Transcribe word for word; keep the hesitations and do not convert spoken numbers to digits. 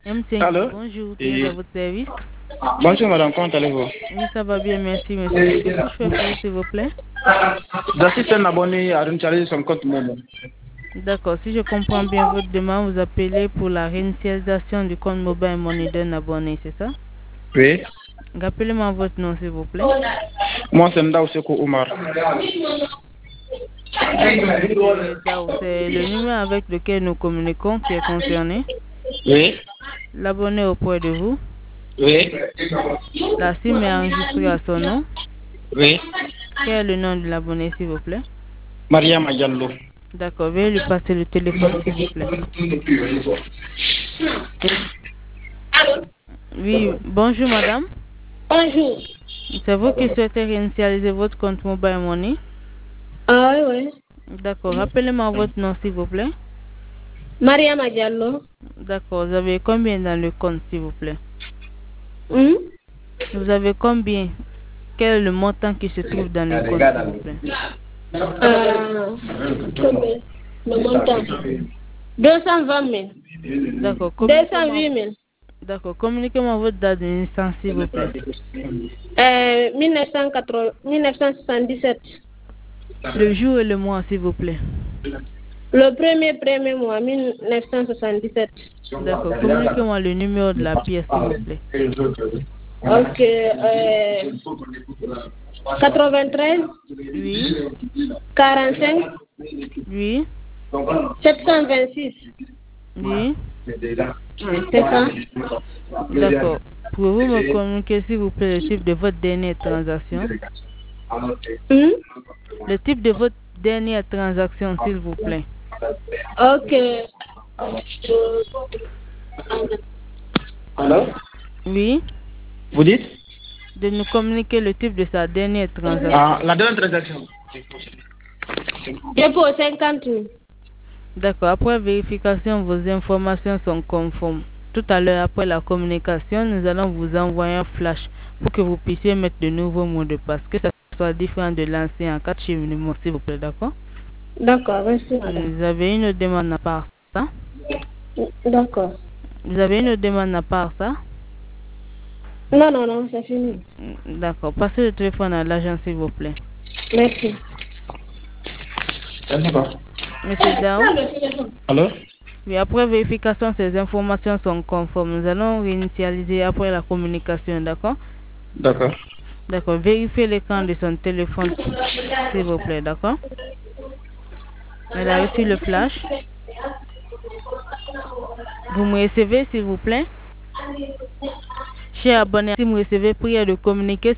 M cinq, Allô? bonjour, qui Et... est à votre service? Bonjour madame, comment allez-vous? Oui, ça va bien, merci monsieur. Que puis-je faire pour vous, s'il vous plaît? J'assiste un abonné à réinitialiser son compte Momo. D'accord, si je comprends bien votre demande, vous appelez pour la réinitialisation du compte Mobile Money d'un abonné, c'est ça? Oui. Rappelez-moi votre nom, s'il vous plaît. Moi, c'est Ndao Seko Oumar. D'accord, monsieur Dao, c'est le numéro avec lequel nous communiquons qui est concerné. Oui. L'abonné auprès de vous. Oui. La SIM est enregistrée à son nom. Oui. Quel est le nom de l'abonné, s'il vous plaît? Mariam Diallo. D'accord, veuillez lui passer le téléphone, s'il vous plaît. Oui, bonjour madame. Bonjour. C'est vous qui souhaitez réinitialiser votre compte Mobile Money? Ah oui, oui. D'accord, rappelez-moi votre nom, s'il vous plaît. Mariam Diallo. D'accord, vous avez combien dans le compte, s'il vous plaît? Hmm? Vous avez combien? Quel est le montant qui se trouve dans le compte, s'il vous plaît? Euh, combien? Le montant. deux cent vingt mille. D'accord, deux cent communiquez-moi. huit mille. D'accord, communiquez-moi votre date de naissance, s'il vous plaît. Euh, mille neuf cent quatre-vingts, mille neuf cent soixante-dix-sept. Le jour et le mois, s'il vous plaît. Le premier premier mois, mille neuf cent soixante-dix-sept. D'accord, communiquez-moi le numéro de la pièce, s'il vous plaît. Ok. Euh, quatre-vingt-treize. Oui. quarante-cinq. Oui. sept cent vingt-six. Oui. C'est ça? D'accord. Pouvez-vous me communiquer, s'il vous plaît, le type de votre dernière transaction? Hmm? Le type de votre dernière transaction, s'il vous plaît. Ok. Alors? Oui. Vous dites? De nous communiquer le type de sa dernière transaction. Ah, la dernière transaction. Dépôt cinquante mille. D'accord. Après vérification, vos informations sont conformes. Tout à l'heure, après la communication, nous allons vous envoyer un flash pour que vous puissiez mettre de nouveaux mots de passe, que ça soit différent de l'ancien en cas de cheminement, s'il vous plaît, d'accord? D'accord, merci madame. Vous avez une demande à part ça? D'accord. Vous avez une demande à part ça? Non, non, non, c'est fini. D'accord. Passez le téléphone à l'agent, s'il vous plaît. Merci. Monsieur Dao? Alors? Oui, après vérification, ces informations sont conformes. Nous allons réinitialiser après la communication, d'accord? D'accord. D'accord. Vérifiez l'écran de son téléphone, s'il vous plaît, d'accord? Elle a reçu le flash. Vous me recevez, s'il vous plaît? Cher abonné, si vous me recevez, priez de communiquer